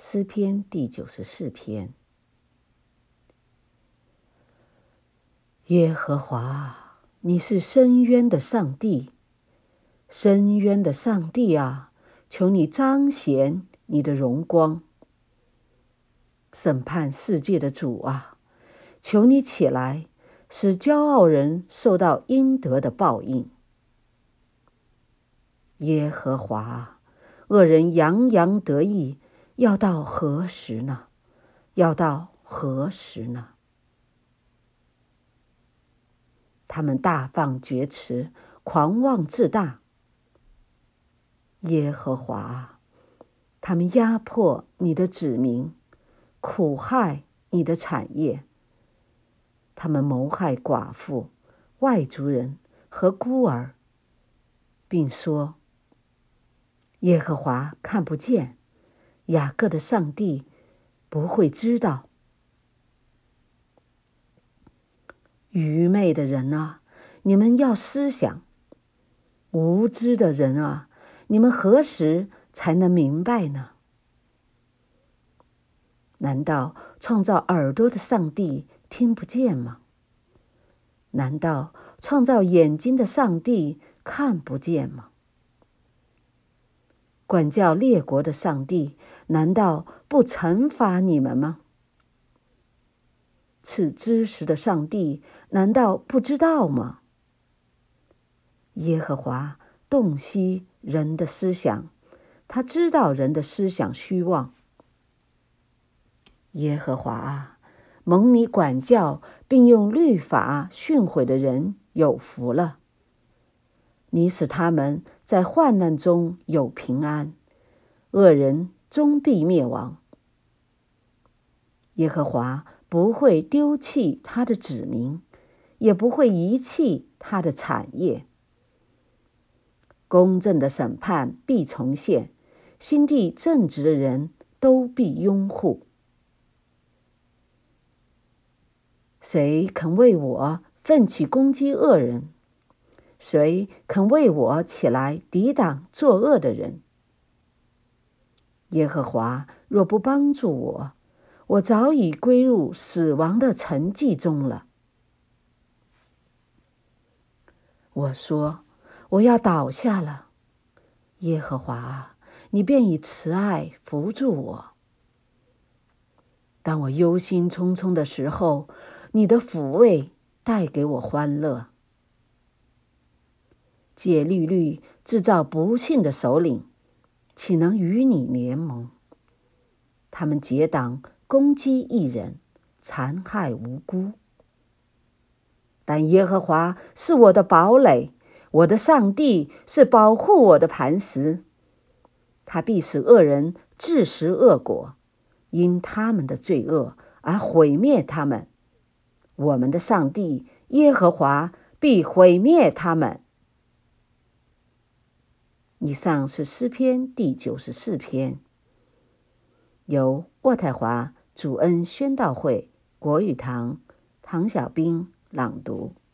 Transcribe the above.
诗篇第94篇。耶和华，你是深渊的上帝，深渊的上帝啊，求你彰显你的荣光。审判世界的主啊，求你起来，使骄傲人受到应得的报应。耶和华，恶人洋洋得意，要到何时呢？要到何时呢？他们大放厥词，狂妄自大。耶和华，他们压迫你的子民，苦害你的产业。他们谋害寡妇、外族人和孤儿，并说：耶和华看不见，雅各的上帝不会知道。愚昧的人啊，你们要思想；无知的人啊，你们何时才能明白呢？难道创造耳朵的上帝听不见吗？难道创造眼睛的上帝看不见吗？管教列国的上帝难道不惩罚你们吗？赐知识的上帝难道不知道吗？耶和华洞悉人的思想，他知道人的思想虚妄。耶和华啊，蒙你管教并用律法训诲的人有福了。你使他们在患难中有平安，恶人终必灭亡。耶和华不会丢弃他的子民，也不会遗弃他的产业。公正的审判必重现，心地正直的人都必拥护。谁肯为我奋起攻击恶人？谁肯为我起来抵挡作恶的人？耶和华若不帮助我，我早已归入死亡的沉寂中了。我说，我要倒下了。耶和华，你便以慈爱扶助我。当我忧心忡忡的时候，你的抚慰带给我欢乐。借律律制造不幸的首领，岂能与你联盟？他们结党攻击义人，残害无辜。但耶和华是我的堡垒，我的上帝是保护我的磐石。他必使恶人自食恶果，因他们的罪恶而毁灭他们。我们的上帝耶和华必毁灭他们。以上是诗篇第94篇，由渥太华主恩宣道会国语堂唐小兵朗读。